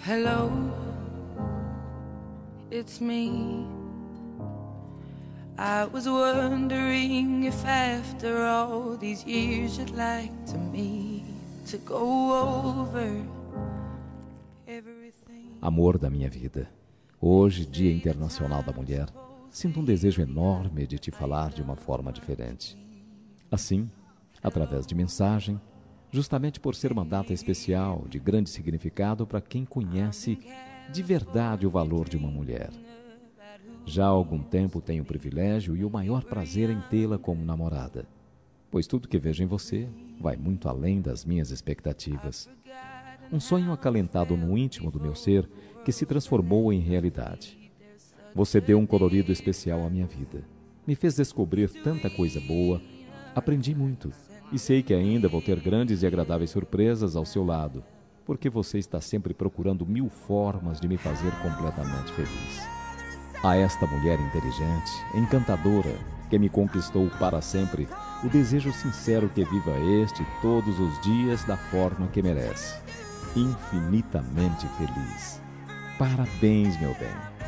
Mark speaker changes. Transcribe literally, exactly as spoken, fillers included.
Speaker 1: Hello, it's me. I was wondering if after all these years you'd like to me to go over everything.
Speaker 2: Amor da minha vida, hoje, Dia Internacional da Mulher, sinto um desejo enorme de te falar de uma forma diferente. Assim, através de mensagem, justamente por ser uma data especial, de grande significado para quem conhece de verdade o valor de uma mulher. Já há algum tempo tenho o privilégio e o maior prazer em tê-la como namorada, pois tudo que vejo em você vai muito além das minhas expectativas. Um sonho acalentado no íntimo do meu ser que se transformou em realidade. Você deu um colorido especial à minha vida, me fez descobrir tanta coisa boa, aprendi muito. E sei que ainda vou ter grandes e agradáveis surpresas ao seu lado, porque você está sempre procurando mil formas de me fazer completamente feliz. A esta mulher inteligente, encantadora, que me conquistou para sempre, o desejo sincero que viva este todos os dias da forma que merece. Infinitamente feliz. Parabéns, meu bem.